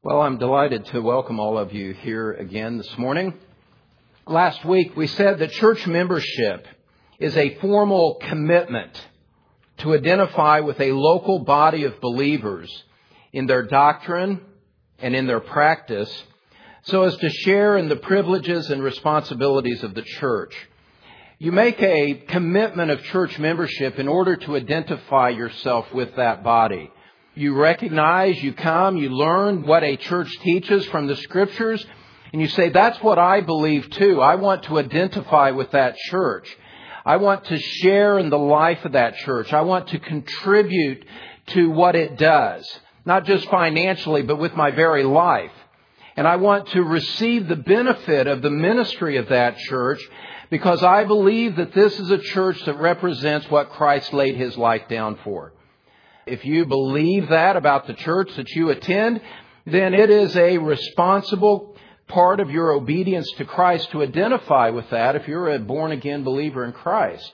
Well, I'm delighted to welcome all of you here again this morning. Last week we said that church membership is a formal commitment to identify with a local body of believers in their doctrine and in their practice so as to share in the privileges and responsibilities of the church. You make a commitment of church membership in order to identify yourself with that body. You recognize, you come, you learn what a church teaches from the Scriptures, and you say, that's what I believe too. I want to identify with that church. I want to share in the life of that church. I want to contribute to what it does, not just financially, but with my very life. And I want to receive the benefit of the ministry of that church because I believe that this is a church that represents what Christ laid His life down for. If you believe that about the church that you attend, then it is a responsible part of your obedience to Christ to identify with that if you're a born-again believer in Christ.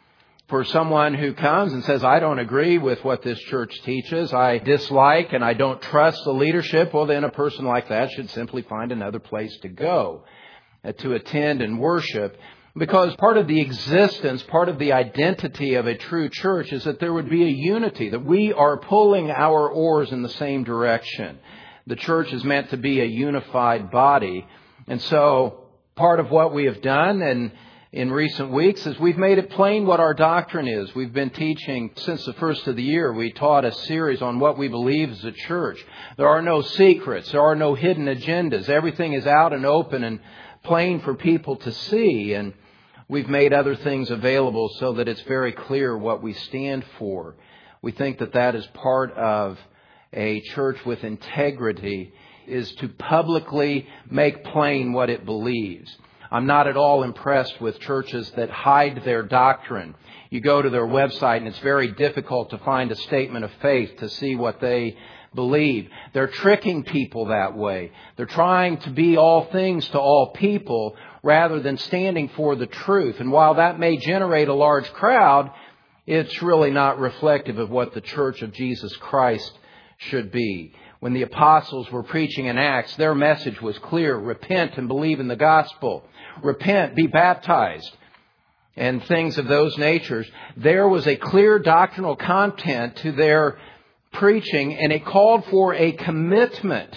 For someone who comes and says, I don't agree with what this church teaches, I dislike and I don't trust the leadership, well then a person like that should simply find another place to go, to attend and worship. Because part of the existence, part of the identity of a true church is that there would be a unity, that we are pulling our oars in the same direction. The church is meant to be a unified body. And so part of what we have done in recent weeks is we've made it plain what our doctrine is. We've been teaching since the first of the year. We taught a series on what we believe as a church. There are no secrets. There are no hidden agendas. Everything is out and open and plain for people to see. And we've made other things available so that it's very clear what we stand for. We think that that is part of a church with integrity, is to publicly make plain what it believes. I'm not at all impressed with churches that hide their doctrine. You go to their website and it's very difficult to find a statement of faith to see what they believe. They're tricking people that way. They're trying to be all things to all people rather than standing for the truth. And while that may generate a large crowd, it's really not reflective of what the Church of Jesus Christ should be. When the apostles were preaching in Acts, their message was clear. Repent and believe in the gospel. Repent, be baptized, and things of those natures. There was a clear doctrinal content to their preaching, and it called for a commitment.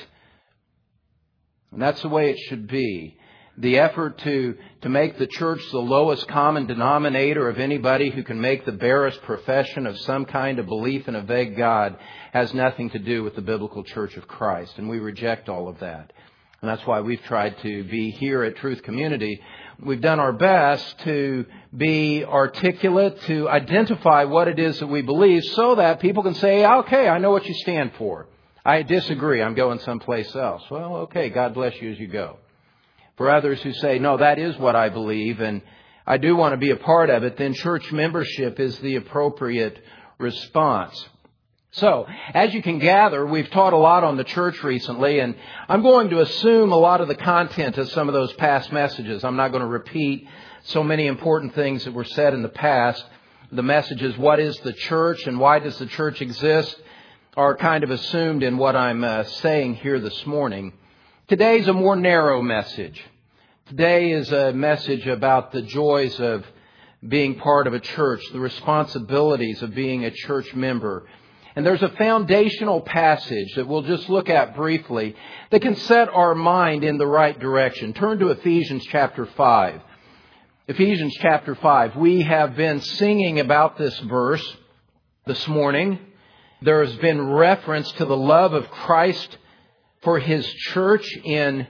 And that's the way it should be. The effort to make the church the lowest common denominator of anybody who can make the barest profession of some kind of belief in a vague God has nothing to do with the biblical Church of Christ. And we reject all of that. And that's why we've tried to be here at Truth Community. We've done our best to be articulate, to identify what it is that we believe so that people can say, okay, I know what you stand for. I disagree. I'm going someplace else. Well, okay, God bless you as you go. For others who say, no, that is what I believe and I do want to be a part of it, then church membership is the appropriate response. So, as you can gather, we've taught a lot on the church recently, and I'm going to assume a lot of the content of some of those past messages. I'm not going to repeat so many important things that were said in the past. The messages, what is the church and why does the church exist, are kind of assumed in what I'm saying here this morning. Today's a more narrow message. Today is a message about the joys of being part of a church, the responsibilities of being a church member. And there's a foundational passage that we'll just look at briefly that can set our mind in the right direction. Turn to Ephesians chapter 5. Ephesians chapter 5. We have been singing about this verse this morning. There has been reference to the love of Christ for His church in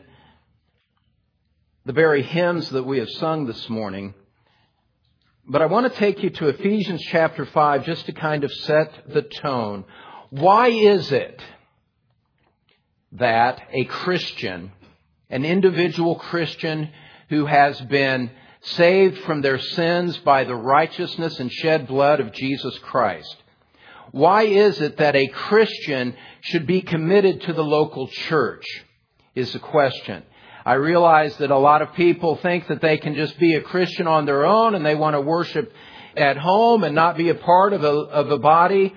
the very hymns that we have sung this morning. But I want to take you to Ephesians chapter 5 just to kind of set the tone. Why is it that a Christian, an individual Christian who has been saved from their sins by the righteousness and shed blood of Jesus Christ, why is it that a Christian should be committed to the local church is the question. I realize that a lot of people think that they can just be a Christian on their own and they want to worship at home and not be a part of a body.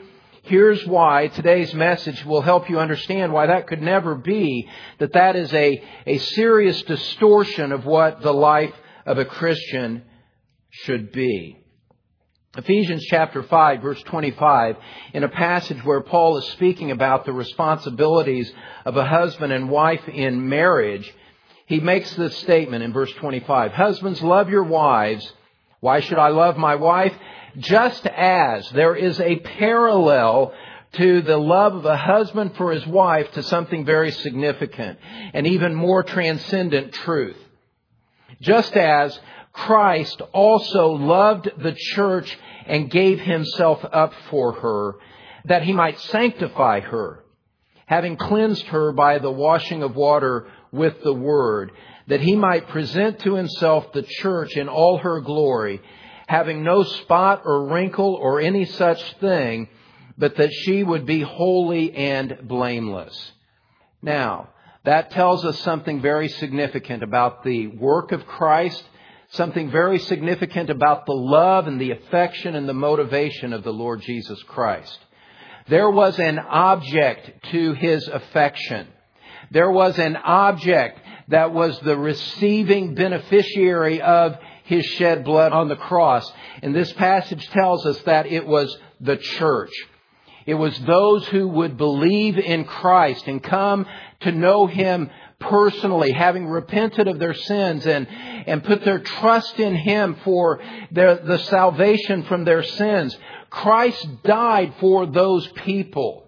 Here's why today's message will help you understand why that could never be, that is a serious distortion of what the life of a Christian should be. Ephesians chapter 5, verse 25, in a passage where Paul is speaking about the responsibilities of a husband and wife in marriage, he makes this statement in verse 25, "Husbands, love your wives. Why should I love my wife? Just as there is a parallel to the love of a husband for his wife to something very significant and even more transcendent truth. Just as Christ also loved the church and gave himself up for her, that he might sanctify her, having cleansed her by the washing of water with the word, that he might present to himself the church in all her glory, having no spot or wrinkle or any such thing, but that she would be holy and blameless." Now, that tells us something very significant about the work of Christ, something very significant about the love and the affection and the motivation of the Lord Jesus Christ. There was an object to his affection. There was an object that was the receiving beneficiary of his shed blood on the cross. And this passage tells us that it was the church. It was those who would believe in Christ and come to know him personally, having repented of their sins and put their trust in him for the salvation from their sins. Christ died for those people.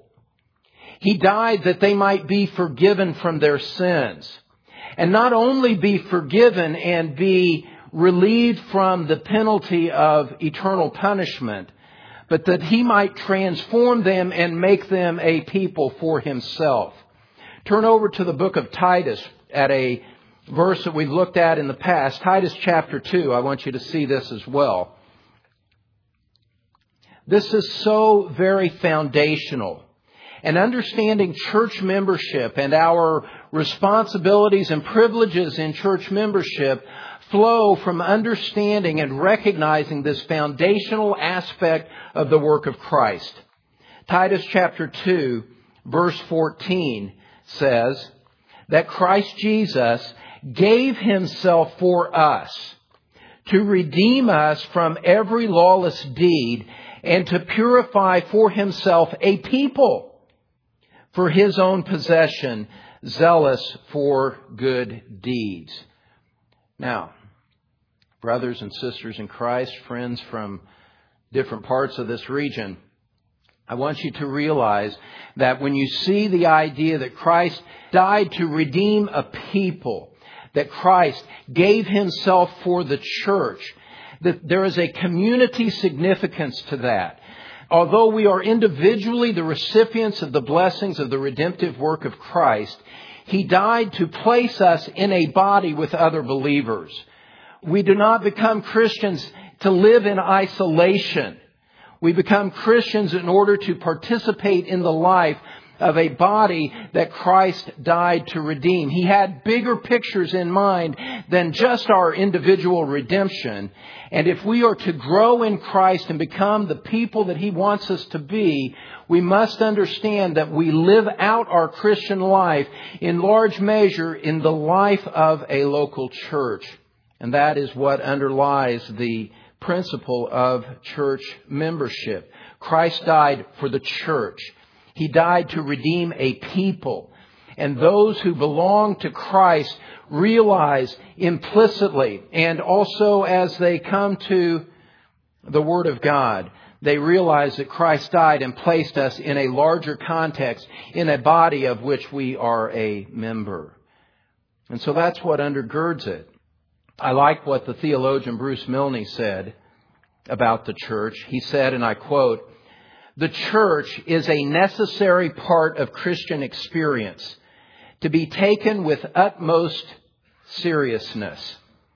He died that they might be forgiven from their sins. And not only be forgiven and be relieved from the penalty of eternal punishment, but that he might transform them and make them a people for himself. Turn over to the book of Titus at a verse that we've looked at in the past. Titus chapter 2. I want you to see this as well. This is so very foundational. And understanding church membership and our responsibilities and privileges in church membership flow from understanding and recognizing this foundational aspect of the work of Christ. Titus chapter 2, verse 14 says that Christ Jesus gave himself for us to redeem us from every lawless deed and to purify for himself a people for his own possession, zealous for good deeds. Now, brothers and sisters in Christ, friends from different parts of this region, I want you to realize that when you see the idea that Christ died to redeem a people, that Christ gave himself for the church, that there is a community significance to that. Although we are individually the recipients of the blessings of the redemptive work of Christ, he died to place us in a body with other believers. We do not become Christians to live in isolation. We become Christians in order to participate in the life of a body that Christ died to redeem. He had bigger pictures in mind than just our individual redemption. And if we are to grow in Christ and become the people that he wants us to be, we must understand that we live out our Christian life in large measure in the life of a local church. And that is what underlies the principle of church membership. Christ died for the church. He died to redeem a people. And those who belong to Christ realize implicitly, and also as they come to the Word of God, they realize that Christ died and placed us in a larger context, in a body of which we are a member. And so that's what undergirds it. I like what the theologian Bruce Milne said about the church. He said, and I quote, "The church is a necessary part of Christian experience to be taken with utmost seriousness.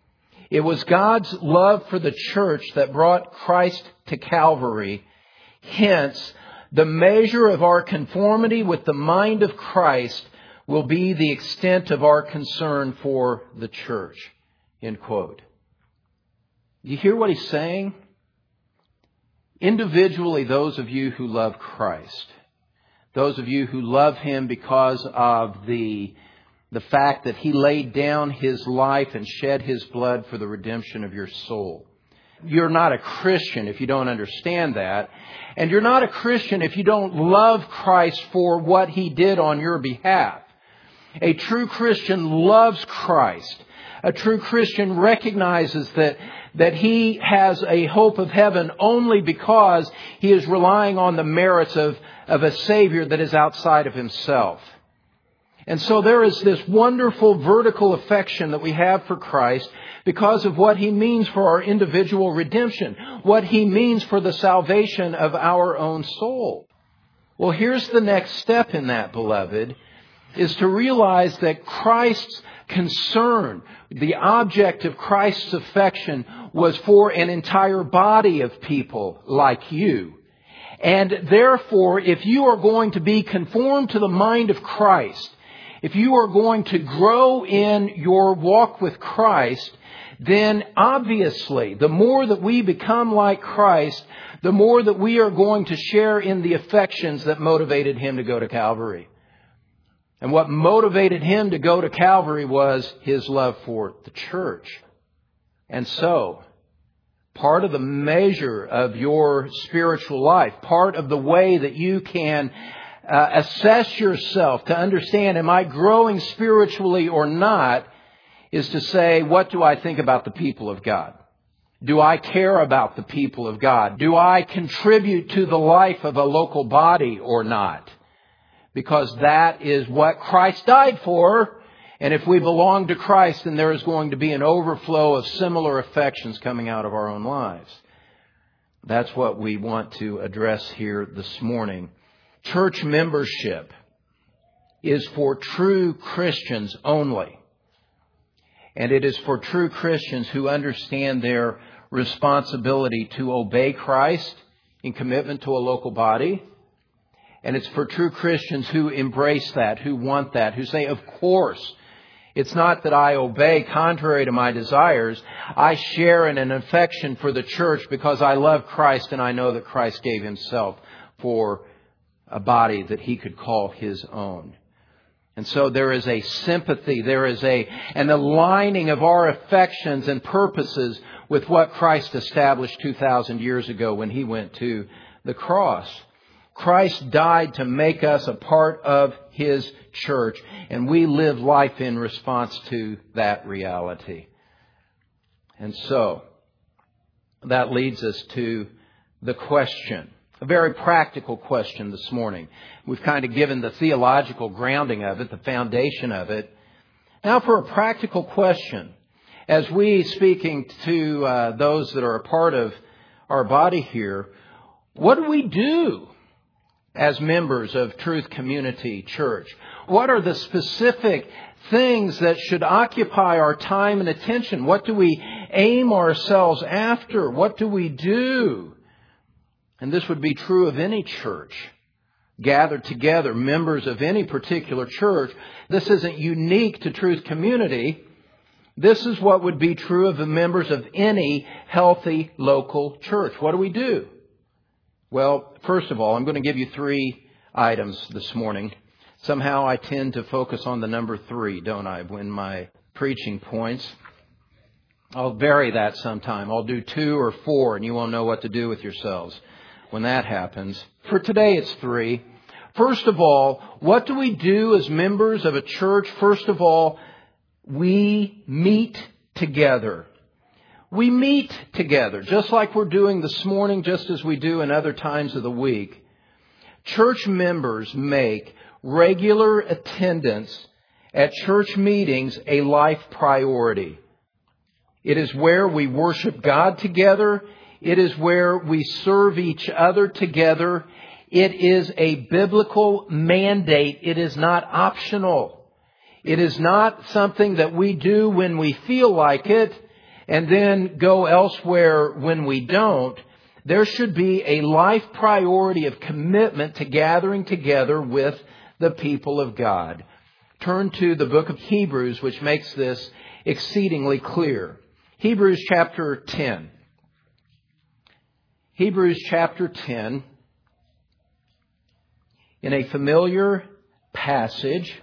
It was God's love for the church that brought Christ to Calvary. Hence, the measure of our conformity with the mind of Christ will be the extent of our concern for the church." End quote. You hear what he's saying? Individually, those of you who love Christ, those of you who love Him because of the fact that He laid down His life and shed His blood for the redemption of your soul. You're not a Christian if you don't understand that. And you're not a Christian if you don't love Christ for what He did on your behalf. A true Christian loves Christ. A true Christian recognizes that he has a hope of heaven only because he is relying on the merits of a Savior that is outside of himself. And so there is this wonderful vertical affection that we have for Christ because of what He means for our individual redemption, what He means for the salvation of our own soul. Well, here's the next step in that, beloved, is to realize that Christ's concern, the object of Christ's affection, was for an entire body of people like you. And therefore, if you are going to be conformed to the mind of Christ, if you are going to grow in your walk with Christ, then obviously, the more that we become like Christ, the more that we are going to share in the affections that motivated Him to go to Calvary. And what motivated Him to go to Calvary was His love for the church. And so, part of the measure of your spiritual life, part of the way that you can assess yourself to understand, am I growing spiritually or not, is to say, what do I think about the people of God? Do I care about the people of God? Do I contribute to the life of a local body or not? Because that is what Christ died for. And if we belong to Christ, then there is going to be an overflow of similar affections coming out of our own lives. That's what we want to address here this morning. Church membership is for true Christians only. And it is for true Christians who understand their responsibility to obey Christ in commitment to a local body. And it's for true Christians who embrace that, who want that, who say, of course, it's not that I obey contrary to my desires. I share in an affection for the church because I love Christ and I know that Christ gave Himself for a body that He could call His own. And so there is a sympathy, there is an aligning of our affections and purposes with what Christ established 2,000 years ago when He went to the cross. Christ died to make us a part of His church, and we live life in response to that reality. And so, that leads us to the question, a very practical question this morning. We've kind of given the theological grounding of it, the foundation of it. Now for a practical question, as we, speaking to those that are a part of our body here, what do we do as members of Truth Community Church? What are the specific things that should occupy our time and attention? What do we aim ourselves after? What do we do? And this would be true of any church gathered together, members of any particular church. This isn't unique to Truth Community. This is what would be true of the members of any healthy local church. What do we do? Well, first of all, I'm going to give you 3 items this morning. Somehow I tend to focus on the number 3, don't I, when my preaching points. I'll vary that sometime. I'll do 2 or 4, and you won't know what to do with yourselves when that happens. For today, it's 3. First of all, what do we do as members of a church? First of all, we meet together. We meet together, just like we're doing this morning, just as we do in other times of the week. Church members make regular attendance at church meetings a life priority. It is where we worship God together. It is where we serve each other together. It is a biblical mandate. It is not optional. It is not something that we do when we feel like it and then go elsewhere when we don't. There should be a life priority of commitment to gathering together with the people of God. Turn to the book of Hebrews, which makes this exceedingly clear. Hebrews chapter 10. Hebrews chapter 10, in a familiar passage.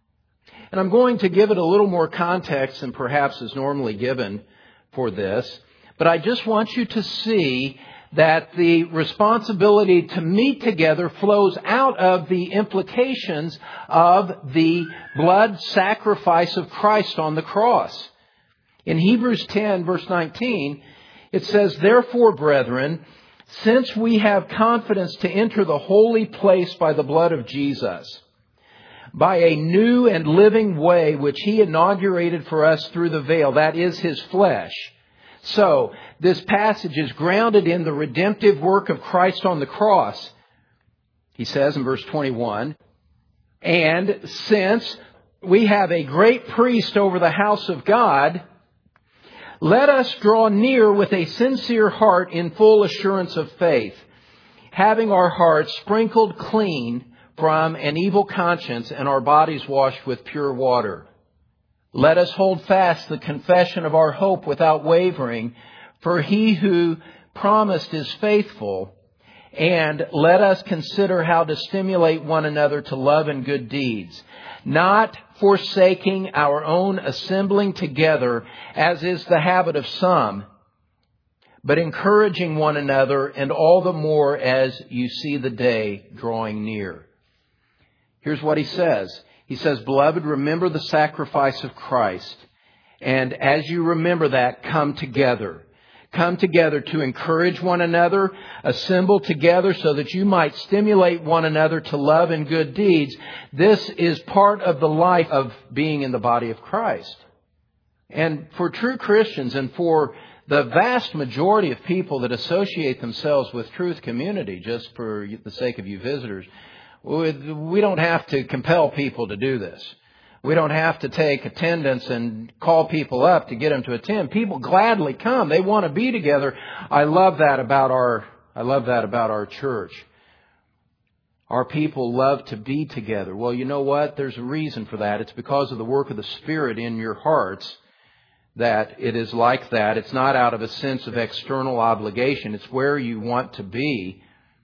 And I'm going to give it a little more context than perhaps is normally given for this. But I just want you to see that the responsibility to meet together flows out of the implications of the blood sacrifice of Christ on the cross. In Hebrews 10, verse 19, it says, "Therefore, brethren, since we have confidence to enter the holy place by the blood of Jesus, by a new and living way which He inaugurated for us through the veil, that is His flesh." So, this passage is grounded in the redemptive work of Christ on the cross. He says in verse 21, "And since we have a great priest over the house of God, let us draw near with a sincere heart in full assurance of faith, having our hearts sprinkled clean from an evil conscience and our bodies washed with pure water. Let us hold fast the confession of our hope without wavering, for He who promised is faithful. And let us consider how to stimulate one another to love and good deeds, not forsaking our own assembling together, as is the habit of some, but encouraging one another, and all the more as you see the day drawing near." Here's what he says. He says, "Beloved, remember the sacrifice of Christ. And as you remember that, come together. Come together to encourage one another, assemble together so that you might stimulate one another to love and good deeds." This is part of the life of being in the body of Christ. And for true Christians and for the vast majority of people that associate themselves with Truth Community, just for the sake of you visitors, we don't have to compel people to do this. We don't have to take attendance and call people up to get them to attend. People gladly come. They want to be together. I love that about our church. Our people love to be together. Well, you know what? There's a reason for that. It's because of the work of the Spirit in your hearts that it is like that. It's not out of a sense of external obligation. It's where you want to be.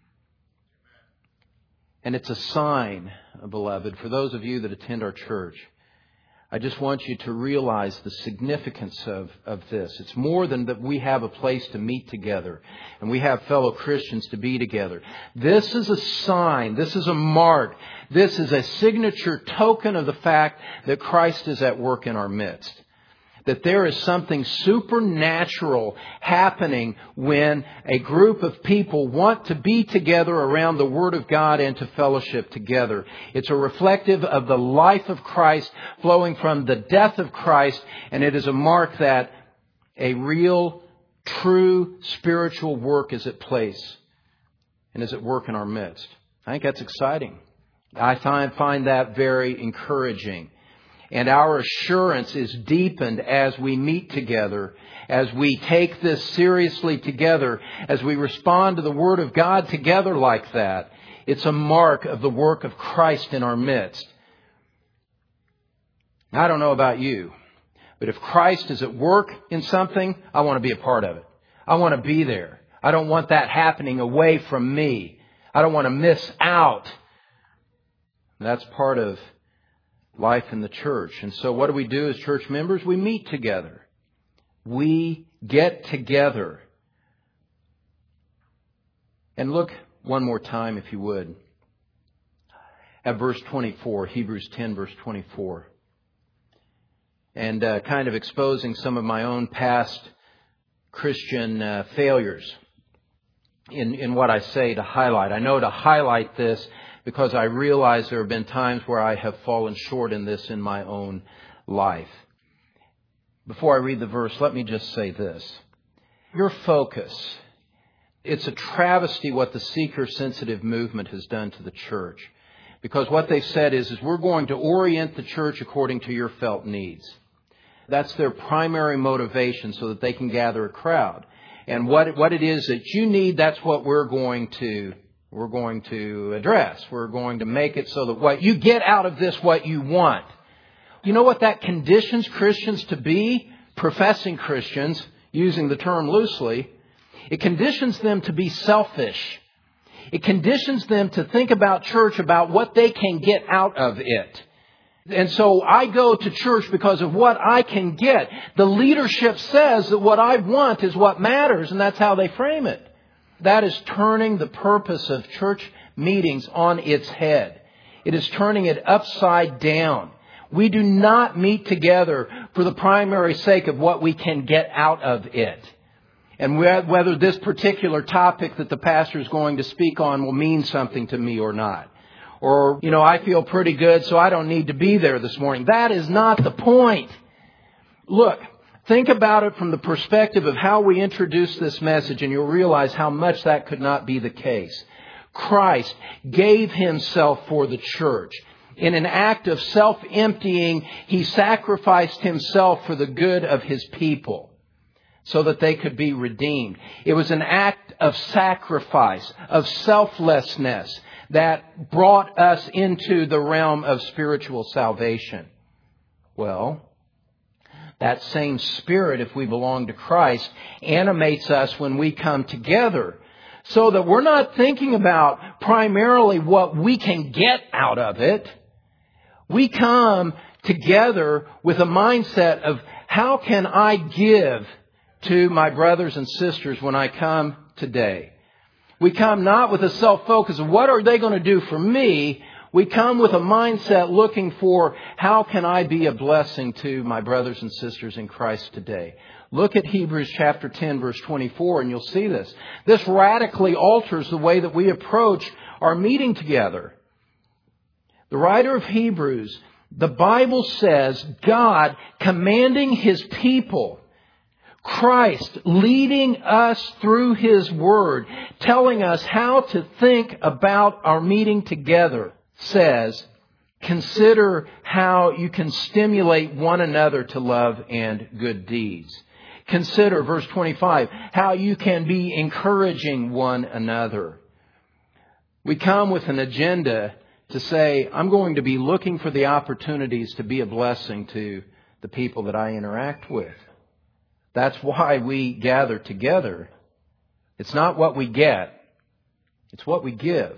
And it's a sign, beloved, for those of you that attend our church. I just want you to realize the significance of this. It's more than that we have a place to meet together and we have fellow Christians to be together. This is a sign. This is a mark. This is a signature token of the fact that Christ is at work in our midst. That there is something supernatural happening when a group of people want to be together around the Word of God and to fellowship together. It's a reflective of the life of Christ flowing from the death of Christ, and it is a mark that a real, true spiritual work is at place and is at work in our midst. I think that's exciting. I find that very encouraging. And our assurance is deepened as we meet together, as we take this seriously together, as we respond to the Word of God together like that. It's a mark of the work of Christ in our midst. I don't know about you, but if Christ is at work in something, I want to be a part of it. I want to be there. I don't want that happening away from me. I don't want to miss out. That's part of life in the church. And so what do we do as church members? We meet together. We get together. And look one more time, if you would, at verse 24, Hebrews 10, verse 24. And kind of exposing some of my own past Christian failures in what I say to highlight. I know to highlight this because I realize there have been times where I have fallen short in this in my own life. Before I read the verse, let me just say this. Your focus, it's a travesty what the seeker-sensitive movement has done to the church. Because what they've said is we're going to orient the church according to your felt needs. That's their primary motivation so that they can gather a crowd. And what it is that you need, that's what we're going to address. We're going to make it so that what you get out of this, what you want. You know what that conditions Christians to be? Professing Christians, using the term loosely. It conditions them to be selfish. It conditions them to think about church, about what they can get out of it. And so I go to church because of what I can get. The leadership says that what I want is what matters, and that's how they frame it. That is turning the purpose of church meetings on its head. It is turning it upside down. We do not meet together for the primary sake of what we can get out of it. And whether this particular topic that the pastor is going to speak on will mean something to me or not. Or, I feel pretty good, so I don't need to be there this morning. That is not the point. Look, think about it from the perspective of how we introduce this message, and you'll realize how much that could not be the case. Christ gave Himself for the church. In an act of self-emptying, He sacrificed Himself for the good of His people, so that they could be redeemed. It was an act of sacrifice, of selflessness, that brought us into the realm of spiritual salvation. Well, that same Spirit, if we belong to Christ, animates us when we come together, so that we're not thinking about primarily what we can get out of it. We come together with a mindset of, how can I give to my brothers and sisters when I come today? We come not with a self-focus of what are they going to do for me. We come with a mindset looking for, how can I be a blessing to my brothers and sisters in Christ today? Look at Hebrews chapter 10, verse 24, and you'll see this. This radically alters the way that we approach our meeting together. The writer of Hebrews, the Bible says, God commanding His people, Christ leading us through His Word, telling us how to think about our meeting together, says, consider how you can stimulate one another to love and good deeds. Consider, verse 25, how you can be encouraging one another. We come with an agenda to say, I'm going to be looking for the opportunities to be a blessing to the people that I interact with. That's why we gather together. It's not what we get. It's what we give.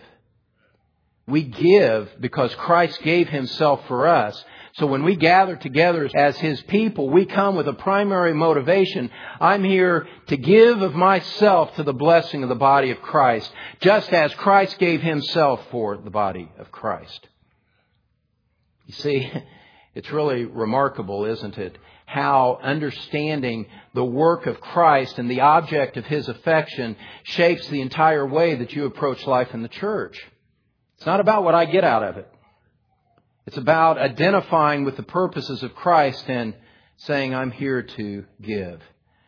We give because Christ gave Himself for us. So when we gather together as His people, we come with a primary motivation. I'm here to give of myself to the blessing of the body of Christ, just as Christ gave Himself for the body of Christ. You see, it's really remarkable, isn't it? How understanding the work of Christ and the object of His affection shapes the entire way that you approach life in the church. It's not about what I get out of it. It's about identifying with the purposes of Christ and saying, I'm here to give.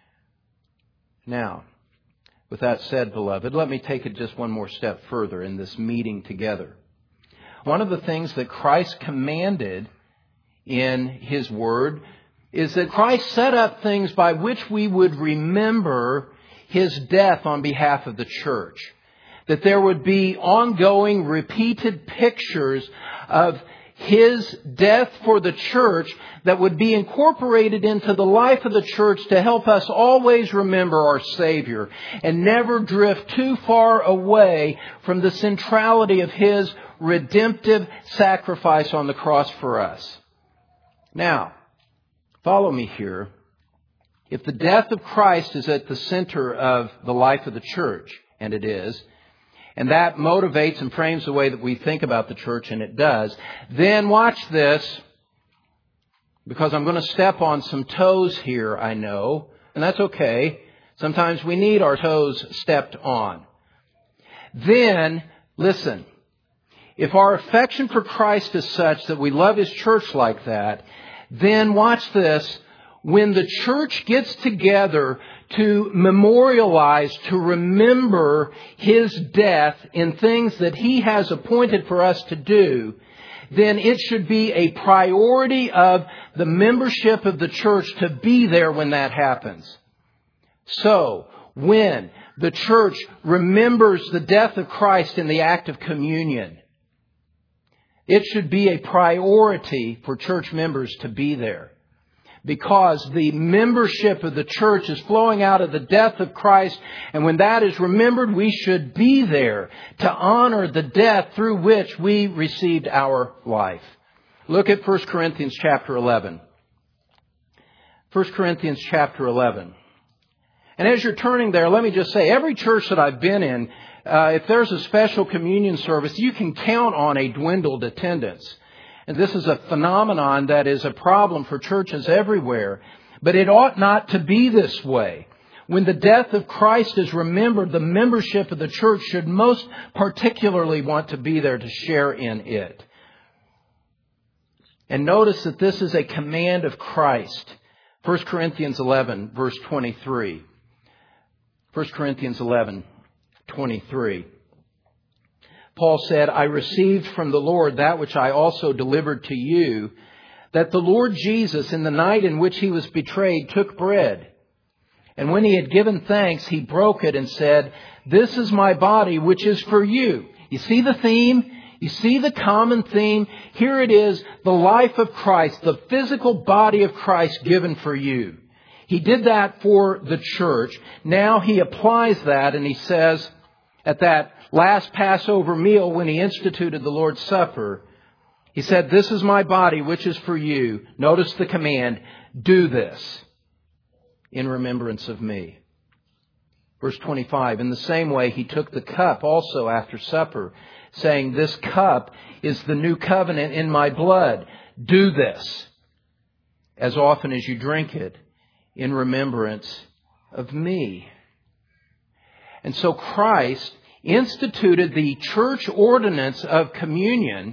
Now, with that said, beloved, let me take it just one more step further in this meeting together. One of the things that Christ commanded in His Word is that Christ set up things by which we would remember His death on behalf of the church. That there would be ongoing, repeated pictures of His death for the church that would be incorporated into the life of the church to help us always remember our Savior and never drift too far away from the centrality of His redemptive sacrifice on the cross for us. Now, follow me here. If the death of Christ is at the center of the life of the church, and it is, and that motivates and frames the way that we think about the church, and it does, then watch this, because I'm going to step on some toes here, I know, and that's okay. Sometimes we need our toes stepped on. Then, listen, if our affection for Christ is such that we love His church like that, then watch this, when the church gets together to memorialize, to remember His death in things that He has appointed for us to do, then it should be a priority of the membership of the church to be there when that happens. So, when the church remembers the death of Christ in the act of communion, it should be a priority for church members to be there. because the membership of the church is flowing out of the death of Christ. And when that is remembered, we should be there to honor the death through which we received our life. Look at 1 Corinthians chapter 11. 1 Corinthians chapter 11. And as you're turning there, let me just say, every church that I've been in, if there's a special communion service, you can count on a dwindled attendance. And this is a phenomenon that is a problem for churches everywhere. But it ought not to be this way. When the death of Christ is remembered, the membership of the church should most particularly want to be there to share in it. And notice that this is a command of Christ. 1 Corinthians 11, verse 23. 1 Corinthians 11, 23. Paul said, I received from the Lord that which I also delivered to you, that the Lord Jesus, in the night in which he was betrayed, took bread. And when he had given thanks, he broke it and said, this is my body, which is for you. You see the theme? You see the common theme? Here it is, the life of Christ, the physical body of Christ given for you. He did that for the church. Now he applies that and he says, at that last Passover meal when he instituted the Lord's Supper, he said, this is my body, which is for you. Notice the command, do this in remembrance of me. Verse 25, in the same way, he took the cup also after supper, saying, this cup is the new covenant in my blood. Do this as often as you drink it in remembrance of me. And so Christ instituted the church ordinance of communion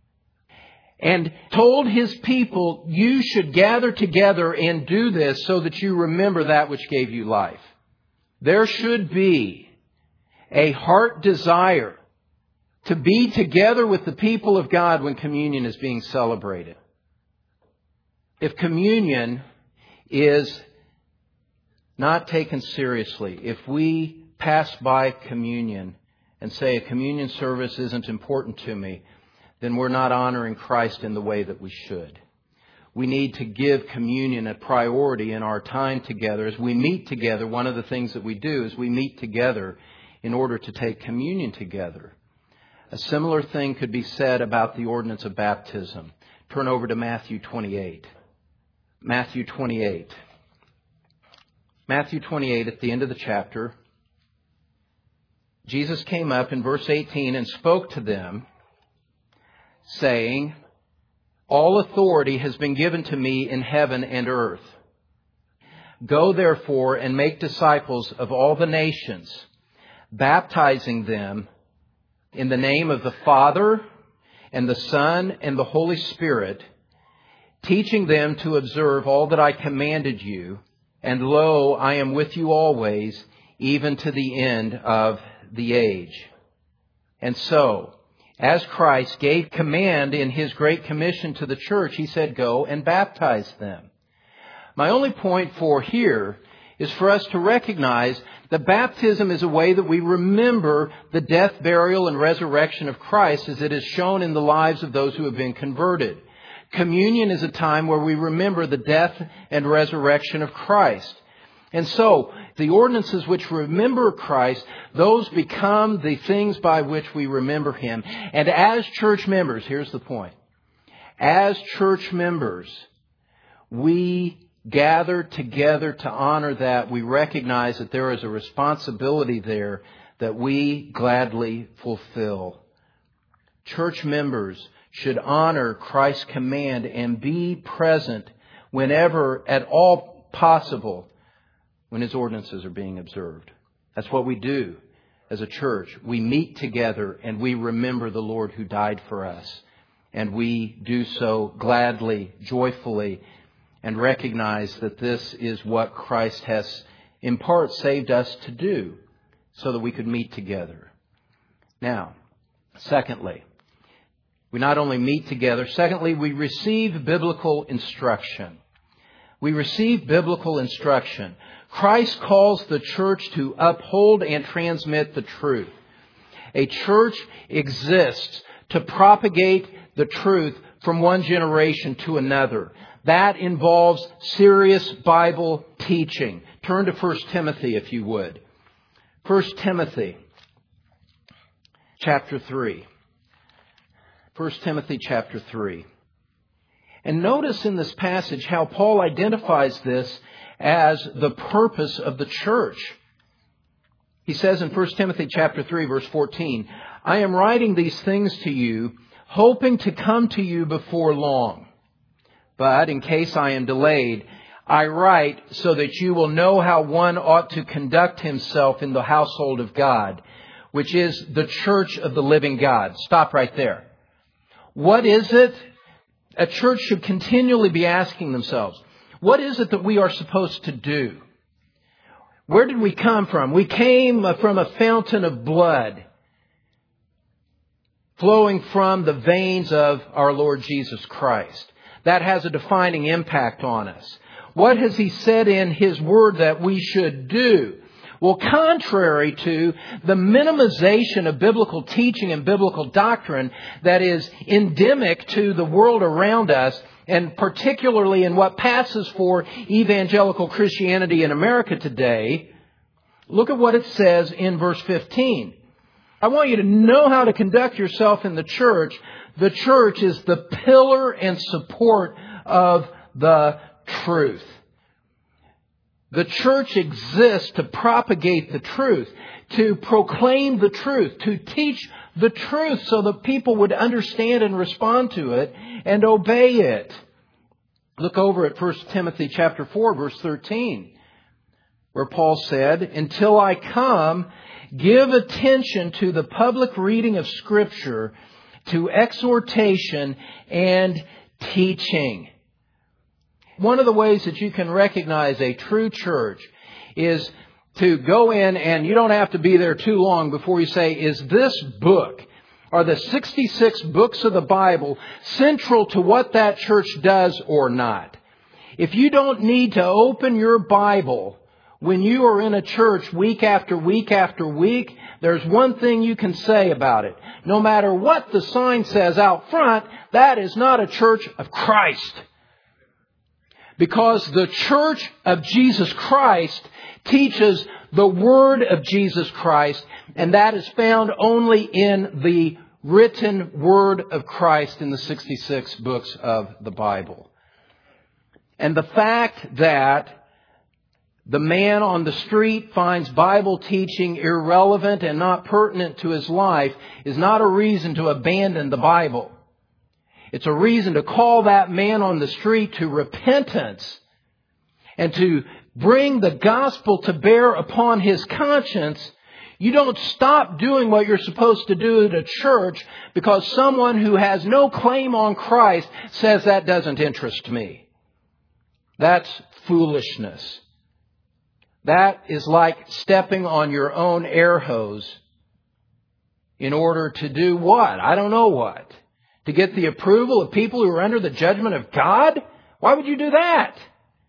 and told his people, you should gather together and do this so that you remember that which gave you life. There should be a heart desire to be together with the people of God when communion is being celebrated. If communion is not taken seriously, if we pass by communion and say a communion service isn't important to me, then we're not honoring Christ in the way that we should. We need to give communion a priority in our time together. As we meet together, one of the things that we do is we meet together in order to take communion together. A similar thing could be said about the ordinance of baptism. Turn over to Matthew 28. Matthew 28. Matthew 28, at the end of the chapter, Jesus came up in verse 18 and spoke to them, saying, all authority has been given to me in heaven and earth. Go therefore and make disciples of all the nations, baptizing them in the name of the Father and the Son and the Holy Spirit, teaching them to observe all that I commanded you. And lo, I am with you always, even to the end of the age. And so, as Christ gave command in His Great Commission to the church, He said, go and baptize them. My only point for here is for us to recognize that baptism is a way that we remember the death, burial, and resurrection of Christ as it is shown in the lives of those who have been converted. Communion is a time where we remember the death and resurrection of Christ. And so, the ordinances which remember Christ, those become the things by which we remember Him. And as church members, here's the point. As church members, we gather together to honor that. We recognize that there is a responsibility there that we gladly fulfill. Church members should honor Christ's command and be present whenever at all possible when His ordinances are being observed. That's what we do as a church. We meet together and we remember the Lord who died for us. And we do so gladly, joyfully, and recognize that this is what Christ has in part saved us to do so that we could meet together. Now, secondly, we not only meet together, secondly, we receive biblical instruction. We receive biblical instruction. Christ calls the church to uphold and transmit the truth. A church exists to propagate the truth from one generation to another. That involves serious Bible teaching. Turn to 1 Timothy if you would. 1 Timothy chapter 3. 1 Timothy chapter 3. And notice in this passage how Paul identifies this as the purpose of the church. He says in 1 Timothy chapter 3, verse 14, I am writing these things to you, hoping to come to you before long. But in case I am delayed, I write so that you will know how one ought to conduct himself in the household of God, which is the church of the living God. Stop right there. What is it? A church should continually be asking themselves, what is it that we are supposed to do? Where did we come from? We came from a fountain of blood flowing from the veins of our Lord Jesus Christ. That has a defining impact on us. What has He said in His Word that we should do? Well, contrary to the minimization of biblical teaching and biblical doctrine that is endemic to the world around us, and particularly in what passes for evangelical Christianity in America today, look at what it says in verse 15. I want you to know how to conduct yourself in the church. The church is the pillar and support of the truth. The church exists to propagate the truth, to proclaim the truth, to teach the truth so that people would understand and respond to it and obey it. Look over at 1 Timothy chapter 4, verse 13, where Paul said, until I come, give attention to the public reading of Scripture, to exhortation and teaching. One of the ways that you can recognize a true church is to go in, and you don't have to be there too long before you say, is this book, are the 66 books of the Bible central to what that church does or not? If you don't need to open your Bible when you are in a church week after week after week, there's one thing you can say about it. No matter what the sign says out front, that is not a church of Christ. Because the church of Jesus Christ teaches the Word of Jesus Christ, and that is found only in the written Word of Christ in the 66 books of the Bible. And the fact that the man on the street finds Bible teaching irrelevant and not pertinent to his life is not a reason to abandon the Bible. It's a reason to call that man on the street to repentance and to bring the gospel to bear upon his conscience. You don't stop doing what you're supposed to do at a church because someone who has no claim on Christ says that doesn't interest me. That's foolishness. That is like stepping on your own air hose in order to do what? I don't know what. To get the approval of people who are under the judgment of God? Why would you do that?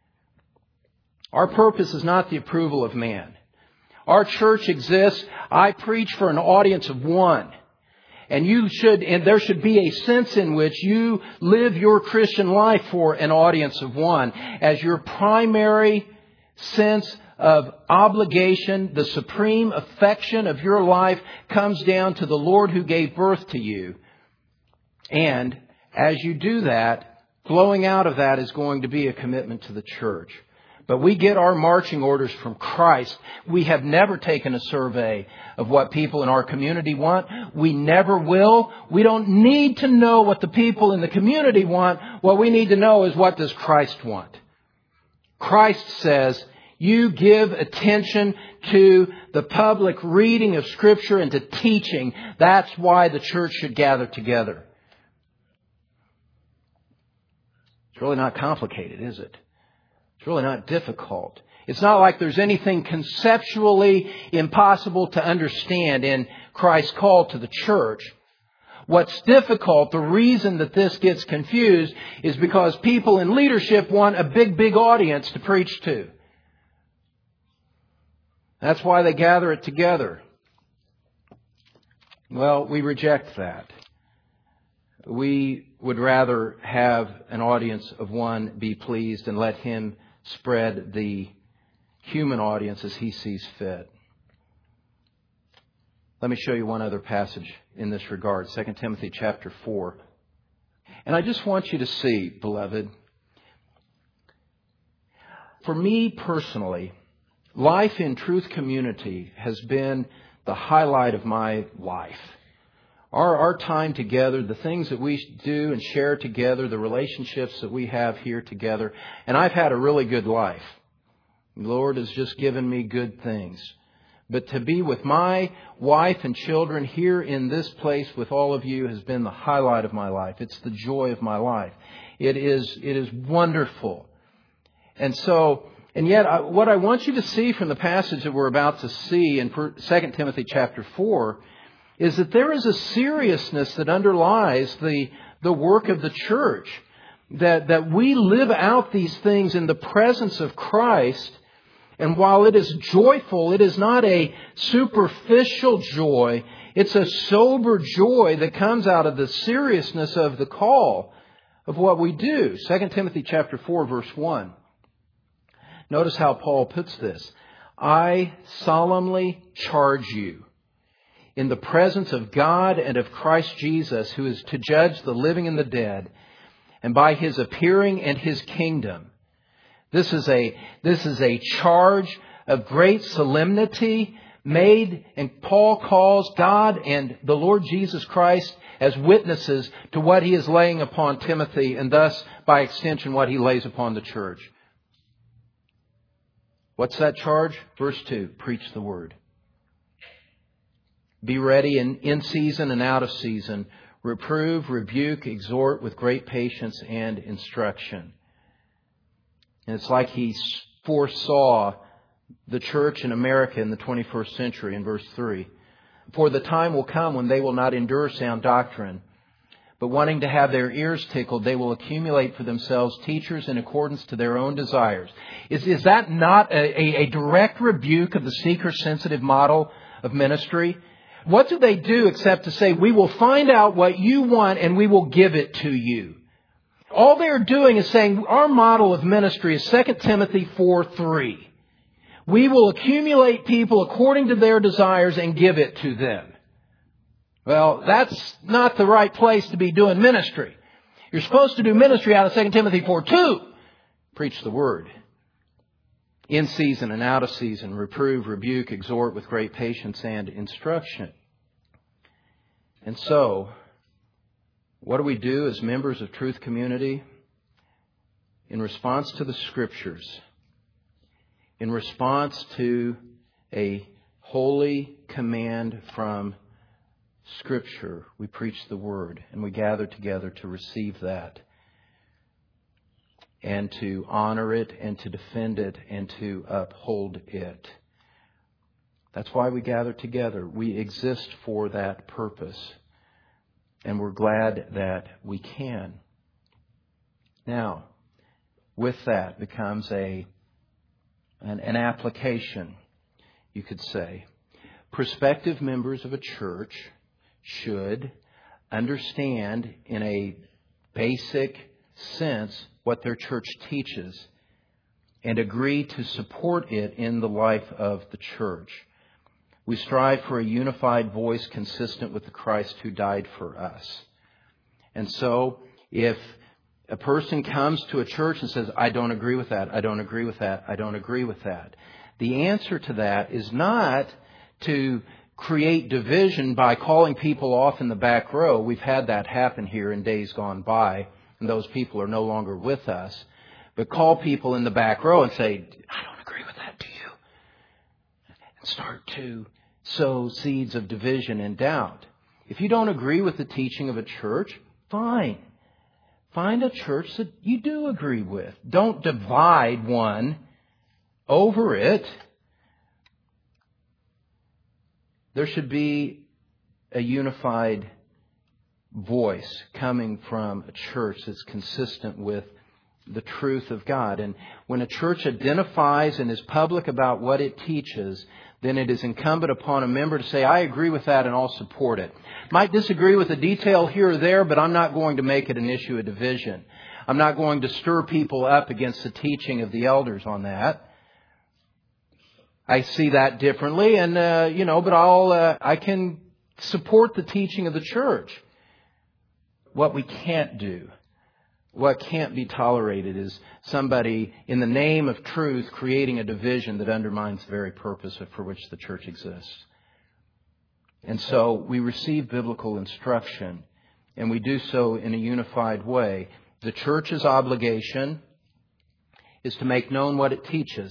Our purpose is not the approval of man. Our church exists. I preach for an audience of one. And there should be a sense in which you live your Christian life for an audience of one as your primary sense of obligation. The supreme affection of your life comes down to the Lord who gave birth to you. And as you do that, flowing out of that is going to be a commitment to the church. But we get our marching orders from Christ. We have never taken a survey of what people in our community want. We never will. We don't need to know what the people in the community want. What we need to know is, what does Christ want? Christ says, you give attention to the public reading of Scripture and to teaching. That's why the church should gather together. It's really not complicated, is it? It's really not difficult. It's not like there's anything conceptually impossible to understand in Christ's call to the church. What's difficult, the reason that this gets confused, is because people in leadership want a big audience to preach to. That's why they gather it together. Well, we reject that. We would rather have an audience of one be pleased and let him spread the human audience as he sees fit. Let me show you one other passage in this regard, 2 Timothy chapter 4. And I just want you to see, beloved, for me personally, life in Truth Community has been the highlight of my life. Our time together, the things that we do and share together, the relationships that we have here together. And I've had a really good life. The Lord has just given me good things. But to be with my wife and children here in this place with all of you has been the highlight of my life. It's the joy of my life. It is wonderful. And yet what I want you to see from the passage that we're about to see in 2 Timothy chapter 4 is that there is a seriousness that underlies the work of the church. That we live out these things in the presence of Christ. And while it is joyful, it is not a superficial joy. It's a sober joy that comes out of the seriousness of the call of what we do. 2 Timothy chapter 4, verse 1. Notice how Paul puts this. I solemnly charge you in the presence of God and of Christ Jesus, who is to judge the living and the dead, and by His appearing and His kingdom. This is a charge of great solemnity made, and Paul calls God and the Lord Jesus Christ as witnesses to what he is laying upon Timothy, and thus, by extension, what he lays upon the church. What's that charge? Verse 2, preach the word. Be ready in season and out of season. Reprove, rebuke, exhort with great patience and instruction. And it's like he foresaw the church in America in the 21st century in verse 3. For the time will come when they will not endure sound doctrine, but wanting to have their ears tickled, they will accumulate for themselves teachers in accordance to their own desires. Is that not a direct rebuke of the seeker-sensitive model of ministry? What do they do except to say, we will find out what you want and we will give it to you? All they're doing is saying, our model of ministry is 2 Timothy 4:3. We will accumulate people according to their desires and give it to them. Well, that's not the right place to be doing ministry. You're supposed to do ministry out of 2 Timothy 4:2. Preach the word. In season and out of season, reprove, rebuke, exhort with great patience and instruction. And so, what do we do as members of Truth Community? In response to the Scriptures, in response to a holy command from Scripture, we preach the Word and we gather together to receive that and to honor it and to defend it and to uphold it. That's why we gather together. We exist for that purpose. And we're glad that we can. Now, with that becomes an application, you could say. Prospective members of a church should understand in a basic sense what their church teaches and agree to support it in the life of the church. We strive for a unified voice consistent with the Christ who died for us. And so, if a person comes to a church and says, I don't agree with that, I don't agree with that, I don't agree with that, the answer to that is not to create division by calling people off in the back row. We've had that happen here in days gone by, and those people are no longer with us. But call people in the back row and say, I don't agree with that, do you? And start to sow seeds of division and doubt. If you don't agree with the teaching of a church, fine. Find a church that you do agree with. Don't divide one over it. There should be a unified voice coming from a church that's consistent with the truth of God. And when a church identifies and is public about what it teaches, then it is incumbent upon a member to say, I agree with that and I'll support it. Might disagree with a detail here or there, but I'm not going to make it an issue of division. I'm not going to stir people up against the teaching of the elders on that. I see that differently, and but I can support the teaching of the church. What we can't do, what can't be tolerated, is somebody in the name of truth creating a division that undermines the very purpose for which the church exists. And so we receive biblical instruction, and we do so in a unified way. The church's obligation is to make known what it teaches.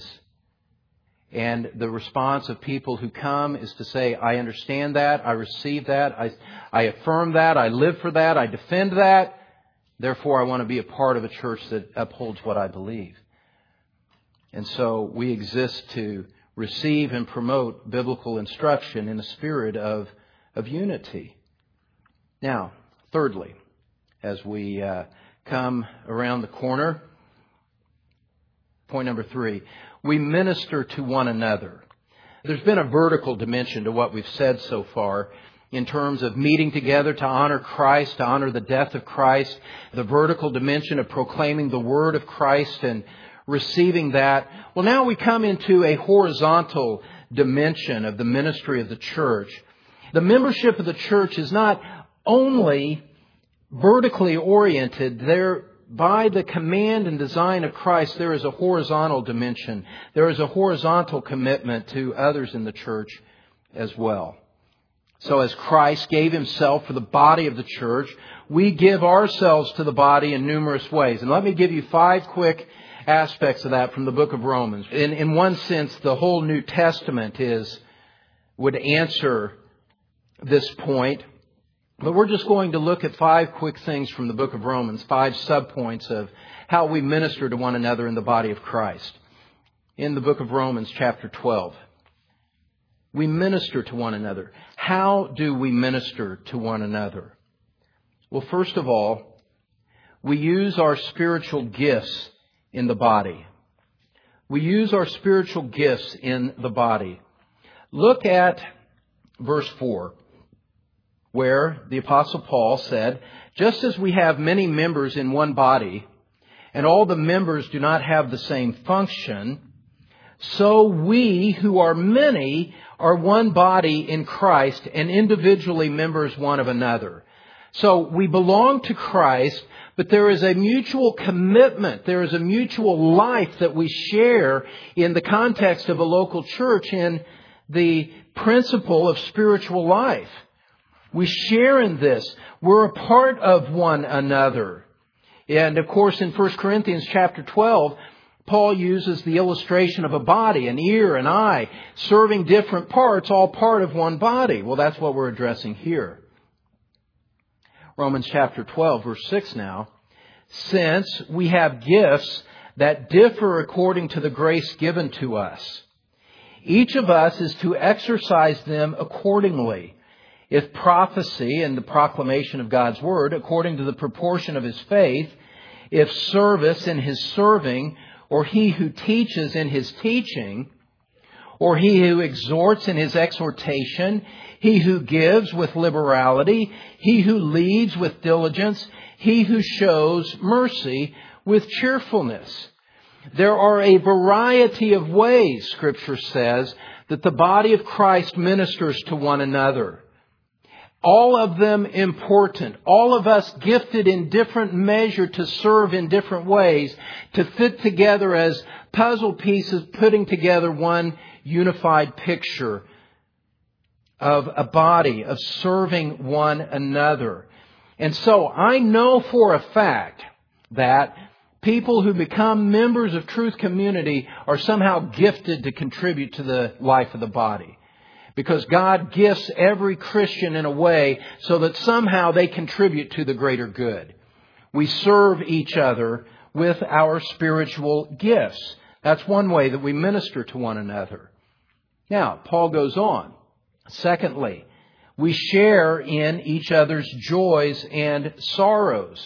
And the response of people who come is to say, I understand that, I receive that, I affirm that, I live for that, I defend that. Therefore, I want to be a part of a church that upholds what I believe. And so we exist to receive and promote biblical instruction in a spirit of unity. Now, thirdly, as we come around the corner, point number 3, we minister to one another. There's been a vertical dimension to what we've said so far in terms of meeting together to honor Christ, to honor the death of Christ, the vertical dimension of proclaiming the word of Christ and receiving that. Well, now we come into a horizontal dimension of the ministry of the church. The membership of the church is not only vertically oriented. By the command and design of Christ, there is a horizontal dimension. There is a horizontal commitment to others in the church as well. So as Christ gave Himself for the body of the church, we give ourselves to the body in numerous ways. And let me give you 5 quick aspects of that from the book of Romans. In one sense, the whole New Testament would answer this point. But we're just going to look at 5 quick things from the book of Romans, 5 subpoints of how we minister to one another in the body of Christ. In the book of Romans, chapter 12, we minister to one another. How do we minister to one another? Well, first of all, we use our spiritual gifts in the body. We use our spiritual gifts in the body. Look at verse 4. Where the Apostle Paul said, just as we have many members in one body, and all the members do not have the same function, so we who are many are one body in Christ and individually members one of another. So we belong to Christ, but there is a mutual commitment, there is a mutual life that we share in the context of a local church in the principle of spiritual life. We share in this. We're a part of one another. And of course, in 1 Corinthians chapter 12, Paul uses the illustration of a body, an ear, an eye, serving different parts, all part of one body. Well, that's what we're addressing here. Romans chapter 12, verse 6 now. Since we have gifts that differ according to the grace given to us, each of us is to exercise them accordingly. If prophecy and the proclamation of God's Word, according to the proportion of his faith, if service in his serving, or he who teaches in his teaching, or he who exhorts in his exhortation, he who gives with liberality, he who leads with diligence, he who shows mercy with cheerfulness. There are a variety of ways, Scripture says, that the body of Christ ministers to one another. All of them important. All of us gifted in different measure to serve in different ways, to fit together as puzzle pieces, putting together one unified picture of a body, of serving one another. And so I know for a fact that people who become members of Truth Community are somehow gifted to contribute to the life of the body. Because God gifts every Christian in a way so that somehow they contribute to the greater good. We serve each other with our spiritual gifts. That's one way that we minister to one another. Now, Paul goes on. Secondly, we share in each other's joys and sorrows.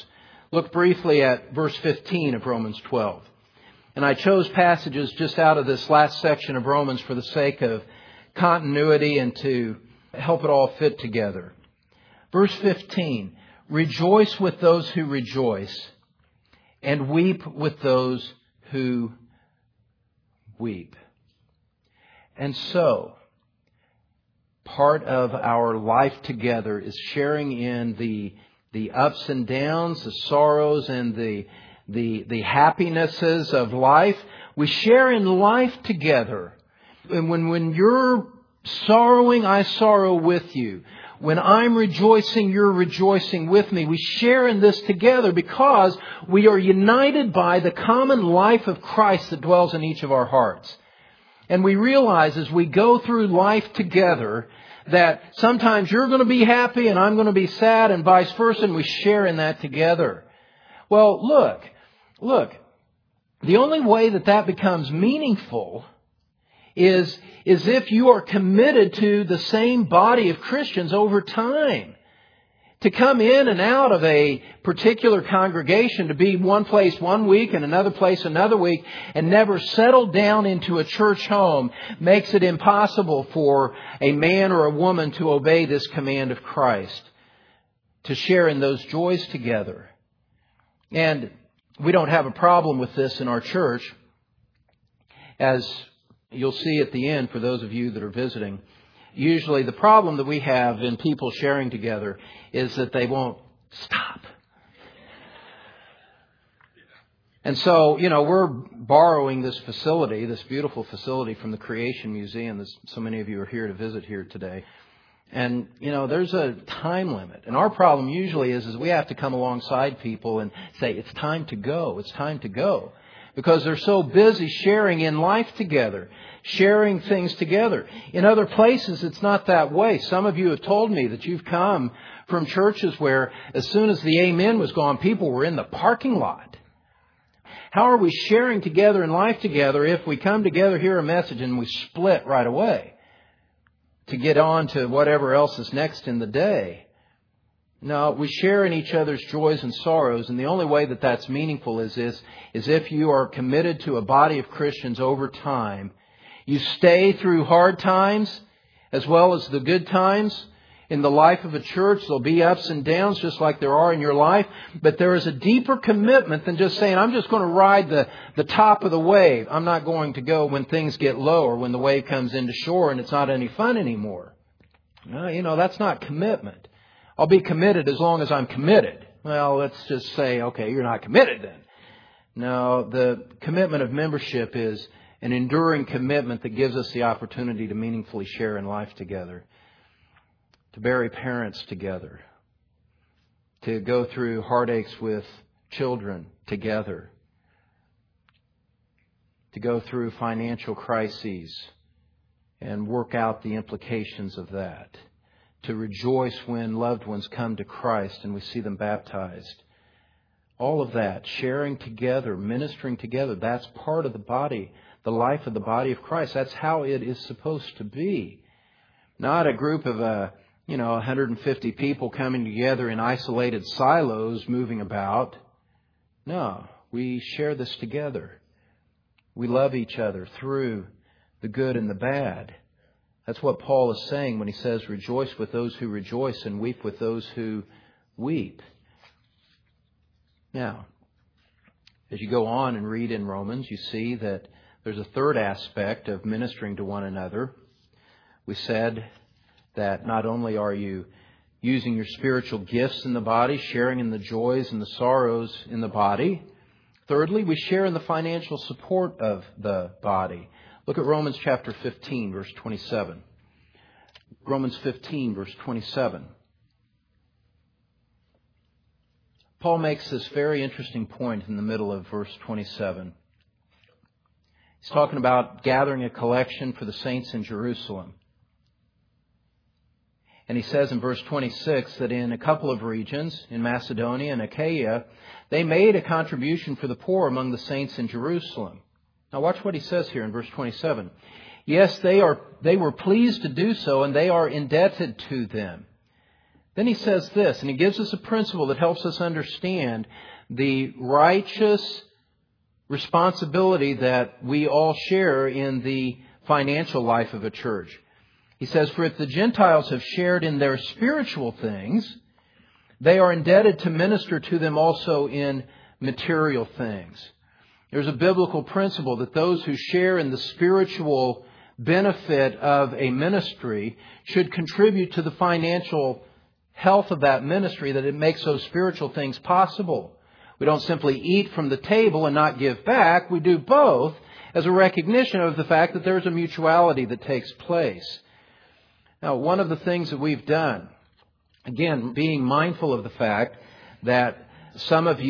Look briefly at verse 15 of Romans 12. And I chose passages just out of this last section of Romans for the sake of continuity and to help it all fit together. Verse 15, rejoice with those who rejoice and weep with those who weep. And so, part of our life together is sharing in the ups and downs, the sorrows and the happinesses of life. We share in life together. And when you're sorrowing, I sorrow with you. When I'm rejoicing, you're rejoicing with me. We share in this together because we are united by the common life of Christ that dwells in each of our hearts. And we realize as we go through life together that sometimes you're going to be happy and I'm going to be sad and vice versa, and we share in that together. Well, look, the only way that becomes meaningful is if you are committed to the same body of Christians over time. To come in and out of a particular congregation, to be one place one week and another place another week, and never settle down into a church home, makes it impossible for a man or a woman to obey this command of Christ, to share in those joys together. And we don't have a problem with this in our church, as you'll see at the end for those of you that are visiting. Usually the problem that we have in people sharing together is that they won't stop. And so, we're borrowing this facility, this beautiful facility from the Creation Museum. So many of you are here to visit here today. And, there's a time limit. And our problem usually is we have to come alongside people and say, it's time to go. It's time to go. Because they're so busy sharing in life together, sharing things together. In other places, it's not that way. Some of you have told me that you've come from churches where as soon as the amen was gone, people were in the parking lot. How are we sharing together in life together if we come together, hear a message, and we split right away to get on to whatever else is next in the day? No, we share in each other's joys and sorrows, and the only way that that's meaningful is if you are committed to a body of Christians over time. You stay through hard times as well as the good times. In the life of a church, there'll be ups and downs just like there are in your life, but there is a deeper commitment than just saying, I'm just going to ride the top of the wave. I'm not going to go when things get low or when the wave comes into shore and it's not any fun anymore. That's not commitment. I'll be committed as long as I'm committed. Well, let's just say, okay, you're not committed then. No, the commitment of membership is an enduring commitment that gives us the opportunity to meaningfully share in life together, to bury parents together, to go through heartaches with children together, to go through financial crises and work out the implications of that, to rejoice when loved ones come to Christ and we see them baptized. All of that, sharing together, ministering together, that's part of the body, the life of the body of Christ. That's how it is supposed to be. Not a group of 150 people coming together in isolated silos moving about. No, we share this together. We love each other through the good and the bad. That's what Paul is saying when he says, rejoice with those who rejoice and weep with those who weep. Now, as you go on and read in Romans, you see that there's a third aspect of ministering to one another. We said that not only are you using your spiritual gifts in the body, sharing in the joys and the sorrows in the body. Thirdly, we share in the financial support of the body. Look at Romans chapter 15, verse 27. Romans 15, verse 27. Paul makes this very interesting point in the middle of verse 27. He's talking about gathering a collection for the saints in Jerusalem. And he says in verse 26 that in a couple of regions, in Macedonia and Achaia, they made a contribution for the poor among the saints in Jerusalem. Now watch what he says here in verse 27. Yes, they were pleased to do so, and they are indebted to them. Then he says this, and he gives us a principle that helps us understand the righteous responsibility that we all share in the financial life of a church. He says, "For if the Gentiles have shared in their spiritual things, they are indebted to minister to them also in material things." There's a biblical principle that those who share in the spiritual benefit of a ministry should contribute to the financial health of that ministry, that it makes those spiritual things possible. We don't simply eat from the table and not give back. We do both as a recognition of the fact that there's a mutuality that takes place. Now, one of the things that we've done, again, being mindful of the fact that some of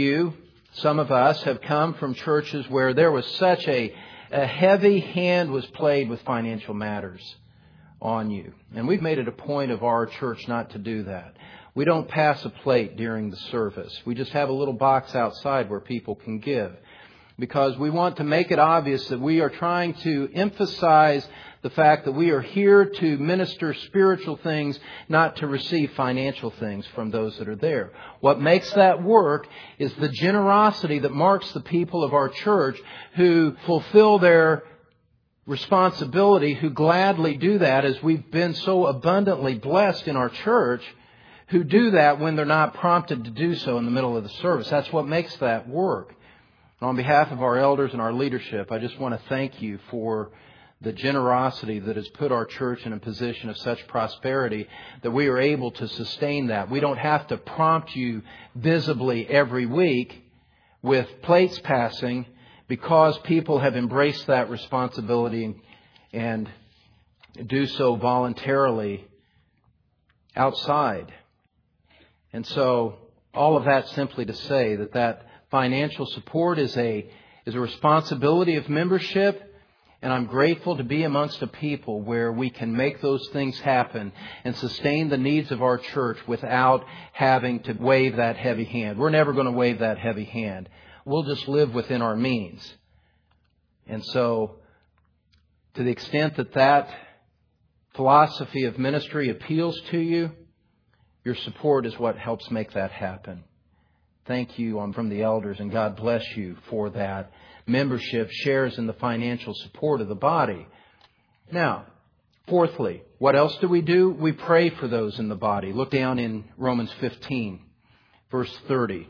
us have come from churches where there was such a heavy hand was played with financial matters on you. And we've made it a point of our church not to do that. We don't pass a plate during the service. We just have a little box outside where people can give, because we want to make it obvious that we are trying to emphasize the fact that we are here to minister spiritual things, not to receive financial things from those that are there. What makes that work is the generosity that marks the people of our church who fulfill their responsibility, who gladly do that, as we've been so abundantly blessed in our church, who do that when they're not prompted to do so in the middle of the service. That's what makes that work. And on behalf of our elders and our leadership, I just want to thank you for the generosity that has put our church in a position of such prosperity that we are able to sustain that. We don't have to prompt you visibly every week with plates passing, because people have embraced that responsibility and do so voluntarily outside. And so all of that simply to say that financial support is a responsibility of membership. And I'm grateful to be amongst a people where we can make those things happen and sustain the needs of our church without having to wave that heavy hand. We're never going to wave that heavy hand. We'll just live within our means. And so, to the extent that philosophy of ministry appeals to you, your support is what helps make that happen. Thank you from the elders, and God bless you for that. Membership shares in the financial support of the body. Now, fourthly, what else do? We pray for those in the body. Look down in Romans 15, verse 30.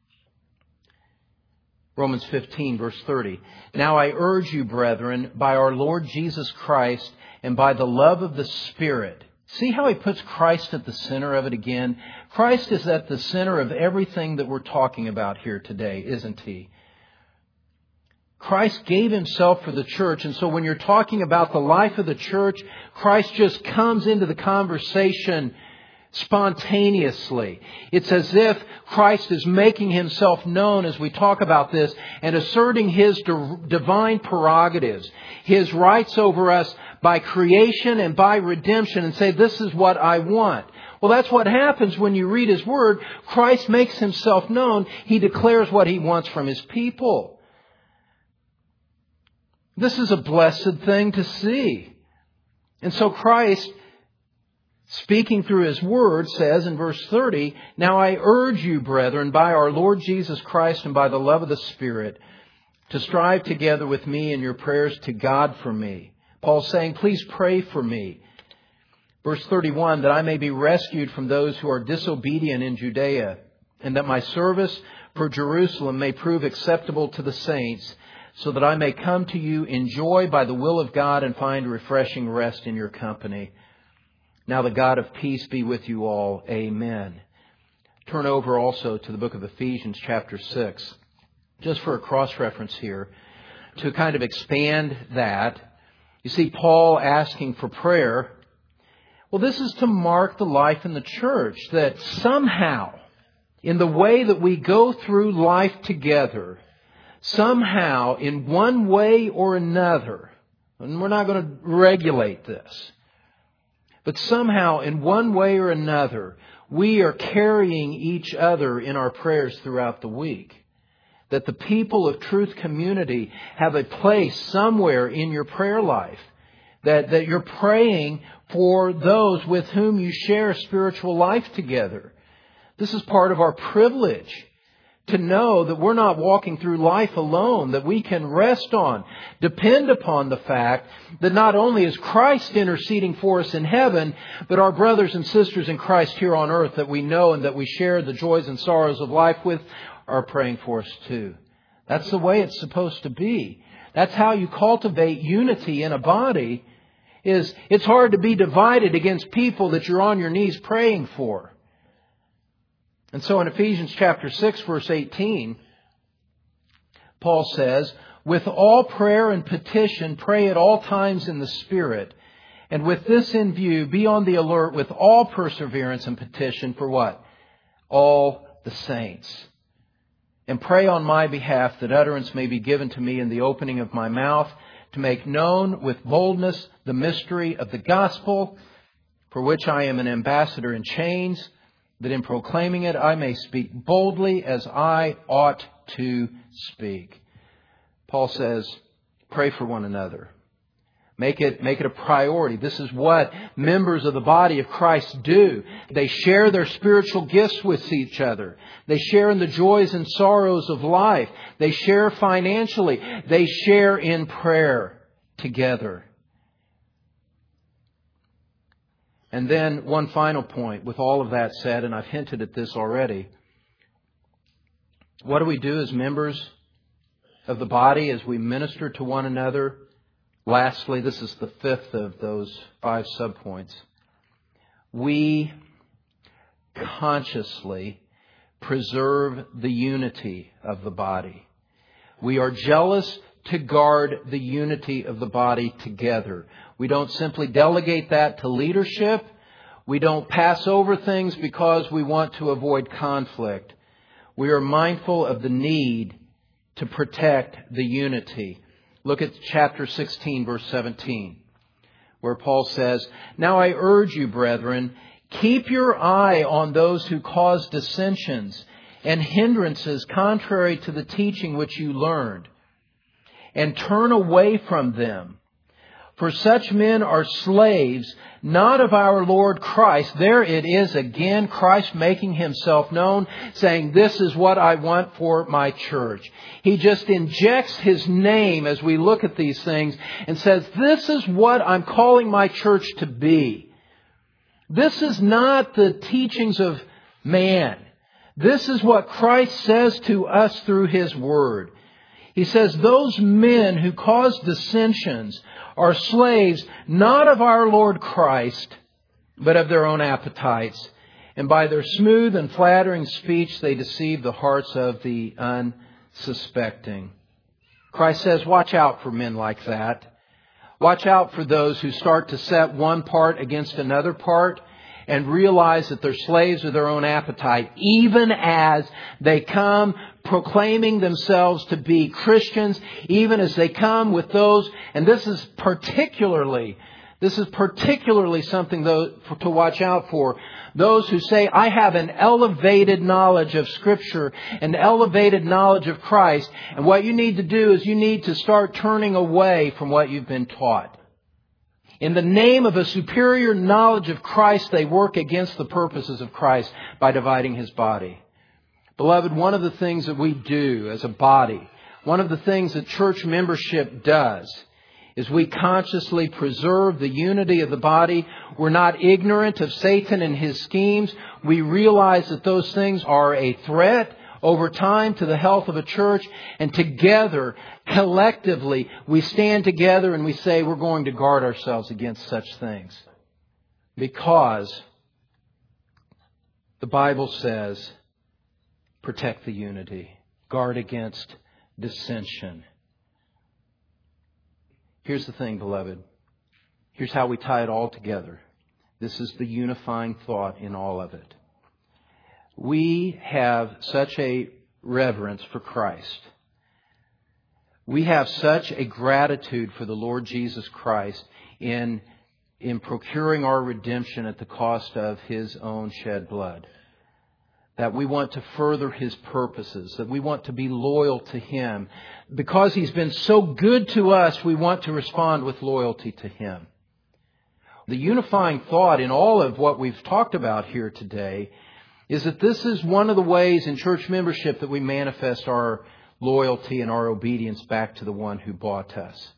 Romans 15, verse 30. "Now I urge you, brethren, by our Lord Jesus Christ and by the love of the Spirit." See how he puts Christ at the center of it again? Christ is at the center of everything that we're talking about here today, isn't he? Christ gave himself for the church, and so when you're talking about the life of the church, Christ just comes into the conversation spontaneously. It's as if Christ is making himself known as we talk about this and asserting his divine prerogatives, his rights over us by creation and by redemption, and say, "This is what I want." Well, that's what happens when you read his word. Christ makes himself known. He declares what he wants from his people. This is a blessed thing to see. And so Christ, speaking through his word, says in verse 30, "Now I urge you, brethren, by our Lord Jesus Christ and by the love of the Spirit, to strive together with me in your prayers to God for me." Paul's saying, please pray for me. Verse 31, "That I may be rescued from those who are disobedient in Judea, and that my service for Jerusalem may prove acceptable to the saints, so that I may come to you in joy by the will of God and find refreshing rest in your company. Now the God of peace be with you all. Amen." Turn over also to the book of Ephesians chapter 6, just for a cross-reference here, to kind of expand that. You see Paul asking for prayer. Well, this is to mark the life in the church, that somehow, in the way that we go through life together, somehow, in one way or another, and we're not going to regulate this, but somehow, in one way or another, we are carrying each other in our prayers throughout the week. That the people of Truth Community have a place somewhere in your prayer life. That you're praying for those with whom you share spiritual life together. This is part of our privilege, to know that we're not walking through life alone, that we can rest on, depend upon the fact that not only is Christ interceding for us in heaven, but our brothers and sisters in Christ here on earth that we know and that we share the joys and sorrows of life with are praying for us too. That's the way it's supposed to be. That's how you cultivate unity in a body. It's hard to be divided against people that you're on your knees praying for. And so in Ephesians chapter 6, verse 18, Paul says, with all prayer and petition, pray at all times in the Spirit. And with this in view, be on the alert with all perseverance and petition for what? All the saints. And pray on my behalf that utterance may be given to me in the opening of my mouth to make known with boldness the mystery of the gospel, for which I am an ambassador in chains, that in proclaiming it I may speak boldly as I ought to speak. Paul says, pray for one another. Make it a priority. This is what members of the body of Christ do. They share their spiritual gifts with each other. They share in the joys and sorrows of life. They share financially. They share in prayer together. And then one final point with all of that said, and I've hinted at this already. What do we do as members of the body as we minister to one another? Lastly, this is the fifth of those 5 subpoints. We consciously preserve the unity of the body. We are jealous to guard the unity of the body together. We don't simply delegate that to leadership. We don't pass over things because we want to avoid conflict. We are mindful of the need to protect the unity. Look at chapter 16, verse 17, where Paul says, now I urge you, brethren, keep your eye on those who cause dissensions and hindrances contrary to the teaching which you learned, and turn away from them. For such men are slaves, not of our Lord Christ. There it is again, Christ making Himself known, saying, this is what I want for my church. He just injects His name as we look at these things and says, this is what I'm calling my church to be. This is not the teachings of man. This is what Christ says to us through His Word. He says, those men who cause dissensions are slaves not of our Lord Christ, but of their own appetites. And by their smooth and flattering speech, they deceive the hearts of the unsuspecting. Christ says, watch out for men like that. Watch out for those who start to set one part against another part and realize that they're slaves of their own appetite, even as they come proclaiming themselves to be Christians, even as they come with those, and this is particularly something to watch out for. Those who say, I have an elevated knowledge of Scripture, an elevated knowledge of Christ, and what you need to do is you need to start turning away from what you've been taught. In the name of a superior knowledge of Christ, they work against the purposes of Christ by dividing His body. Beloved, one of the things that we do as a body, one of the things that church membership does, is we consciously preserve the unity of the body. We're not ignorant of Satan and his schemes. We realize that those things are a threat over time to the health of a church. And together, collectively, we stand together and we say we're going to guard ourselves against such things. Because the Bible says, protect the unity. Guard against dissension. Here's the thing, beloved. Here's how we tie it all together. This is the unifying thought in all of it. We have such a reverence for Christ. We have such a gratitude for the Lord Jesus Christ in procuring our redemption at the cost of His own shed blood. That we want to further His purposes, that we want to be loyal to Him. Because He's been so good to us, we want to respond with loyalty to Him. The unifying thought in all of what we've talked about here today is that this is one of the ways in church membership that we manifest our loyalty and our obedience back to the one who bought us.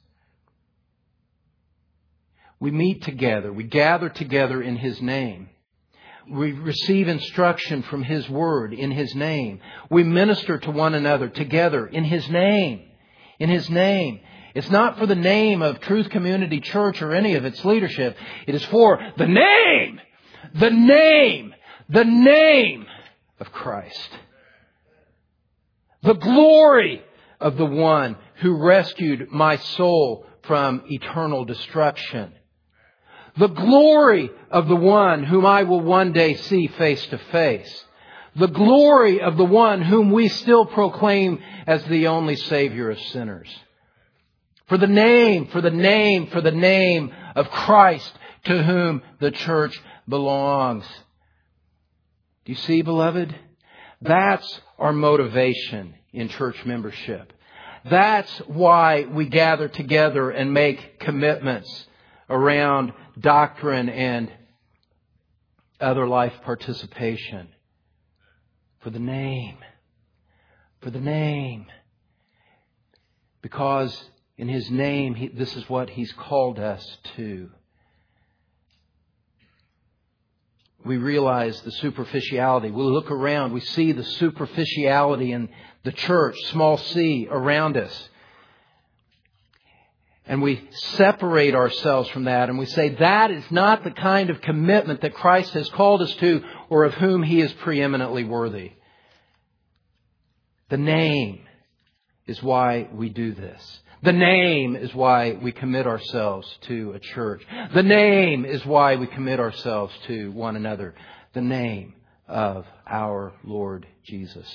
We meet together. We gather together in His name. We receive instruction from His Word in His name. We minister to one another together in His name. In His name. It's not for the name of Truth Community Church or any of its leadership. It is for the name of Christ. The glory of the one who rescued my soul from eternal destruction. The glory of the one whom I will one day see face to face. The glory of the one whom we still proclaim as the only Savior of sinners. For the name of Christ, to whom the church belongs. Do you see, beloved? That's our motivation in church membership. That's why we gather together and make commitments around doctrine and other life participation. For the name. For the name. Because in His name, this is what He's called us to. We realize the superficiality. We look around, we see the superficiality in the church, small c, around us. And we separate ourselves from that and we say that is not the kind of commitment that Christ has called us to or of whom He is preeminently worthy. The name is why we do this. The name is why we commit ourselves to a church. The name is why we commit ourselves to one another. The name of our Lord Jesus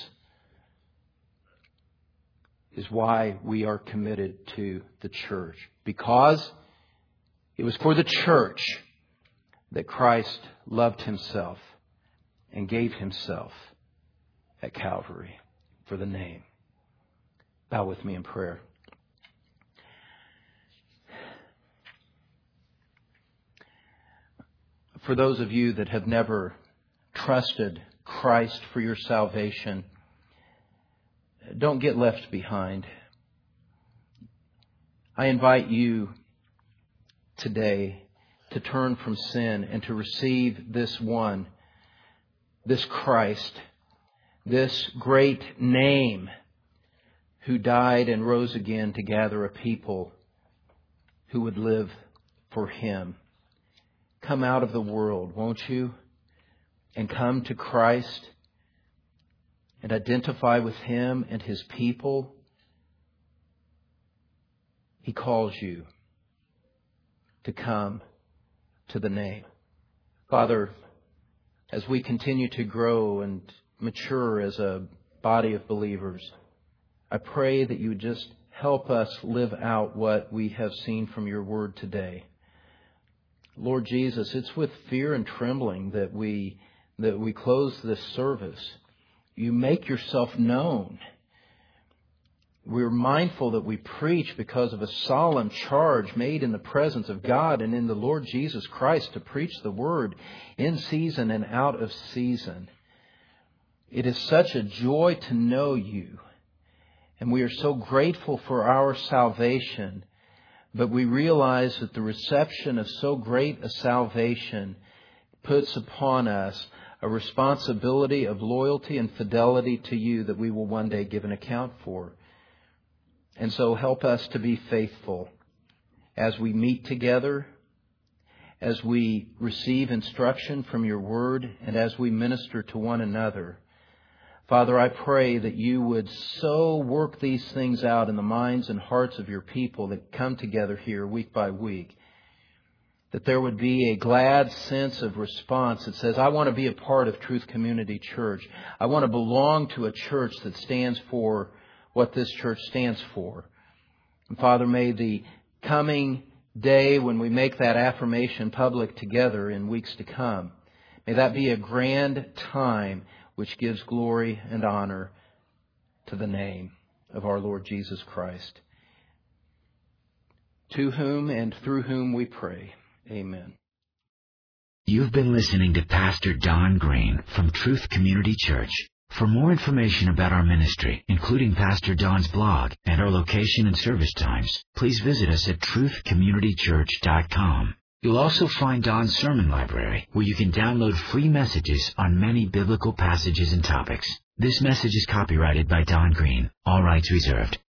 is why we are committed to the church. Because it was for the church that Christ loved Himself and gave Himself at Calvary for the name. Bow with me in prayer. For those of you that have never trusted Christ for your salvation, don't get left behind. I invite you today to turn from sin and to receive this one, this Christ, this great name who died and rose again to gather a people who would live for Him. Come out of the world, won't you? And come to Christ and identify with Him and His people. He calls you to come to the name. Father, as we continue to grow and mature as a body of believers, I pray that you would just help us live out what we have seen from your word today. Lord Jesus, it's with fear and trembling that we close this service. You make yourself known. We're mindful that we preach because of a solemn charge made in the presence of God and in the Lord Jesus Christ to preach the word in season and out of season. It is such a joy to know you. And we are so grateful for our salvation. But we realize that the reception of so great a salvation puts upon us a responsibility of loyalty and fidelity to you that we will one day give an account for. And so help us to be faithful as we meet together, as we receive instruction from your word, and as we minister to one another. Father, I pray that you would so work these things out in the minds and hearts of your people that come together here week by week, that there would be a glad sense of response that says, I want to be a part of Truth Community Church. I want to belong to a church that stands for what this church stands for. And Father, may the coming day when we make that affirmation public together in weeks to come, may that be a grand time which gives glory and honor to the name of our Lord Jesus Christ, to whom and through whom we pray. Amen. You've been listening to Pastor Don Green from Truth Community Church. For more information about our ministry, including Pastor Don's blog and our location and service times, please visit us at truthcommunitychurch.com. You'll also find Don's sermon library, where you can download free messages on many biblical passages and topics. This message is copyrighted by Don Green. All rights reserved.